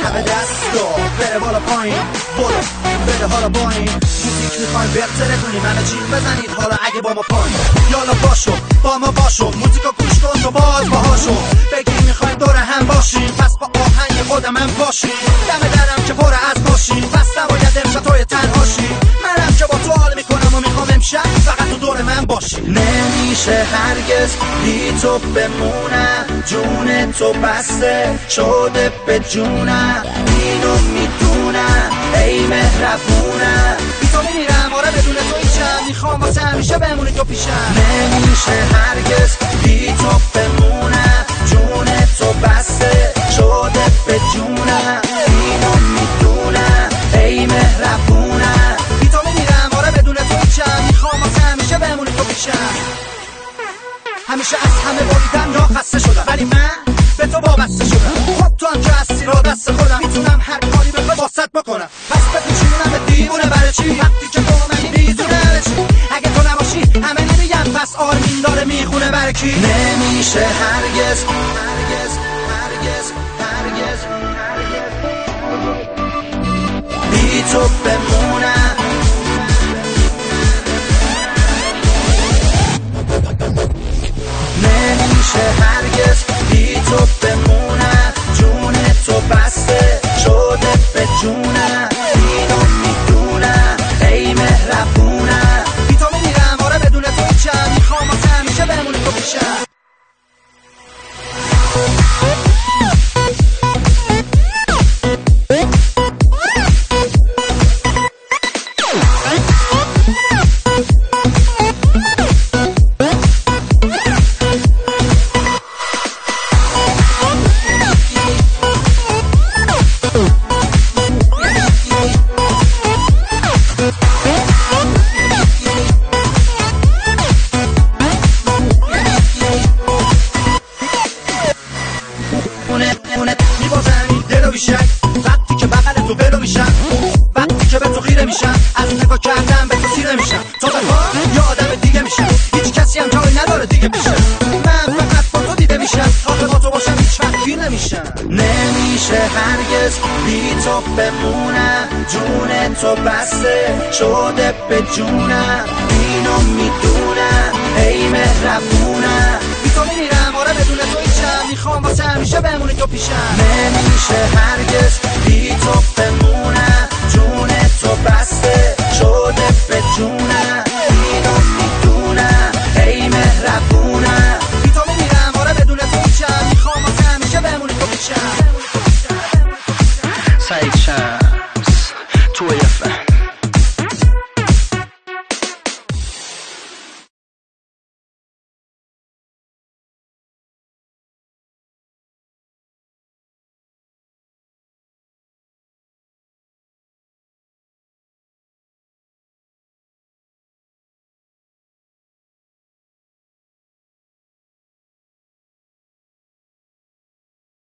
همه دستا بره بالا پایین، برو بره حالا باین. موزیک میخوایم بهتره کنیم، همه چین بزنید حالا اگه با ما پایین. یالا باشو با ما باشو، موزیکو گوش کن تو باز باهاشو. بگی میخوایم دور هم باشیم، پس با آهنگ خودم هم باشیم. دم درم که پر از باشیم، پس نباید امشب توی تنهاشی. منم که با تو حال میکنم و میخوام امشب فقط تو دور من باشی. نمیشه هرگز بی تو بمونم، جون تو بسته شده به جونم. اینو میدونم ای مهربونم، بی تو میمیرم آره بدون تو هیچم. میخوام واسه همیشه بمونی تو پیشم. نمیشه هرگز بی تو بمونم، جون تو بسته شده به جونم. اینو میدونم ای مهربونم، بی تو میمیرم آره بدون تو هیچم. میخوام واسه همیشه بمونی تو پیشم. همیشه از همه باریدم یا خسته شدم، ولی من به تو وابسته شدم. خب تو هم که هستی را دست خودم، میتونم هر کاری بخوای واسط بکنم. پس بپیچونم به دیوونه برای چی؟ وقتی که تو منی میزونه چی؟ اگه تو نباشی همه نمیگم پس آرمین داره میخونه برای کی؟ نمیشه هرگز هرگز هرگز هرگز بی تو بمونم. نمیشه هرگز بی تو بمونم، جون تو بسته شده به جونم. اینو میدونم ای مهربونم، بی تو میمیرم آره بدون تو هیچم. میخوام واسه همیشه بمونی تو پیشم. وقتی که بغل تو ولو میشم، وقتی که به تو خیره میشم، از نگاه کردم به تو سیره میشم. تو بخواه یا آدم دیگه میشم، هیچ کسی هم جایی نداره دیگه میشم. من فقط با تو دیده میشم، آخه با تو باشم هیچ وقت گیر نمیشم. نمیشه هرگز بی تو بمونم، جون تو بسته شده به جونم. اینو میدونم ای مهربونم، بی تو میمیرم آره بدون تو هیچم. میخوام واسه همیشه بمونی تو پیشم. نمیشه هرگز بی تو بمونم، جون تو بسته شده به جونم. اینو میدونم ای مهربونم، بی تو میمیرم آره بدون تو هیچم. میخوام واسه همیشه بمونی تو پیشم. سعید شمس توی FM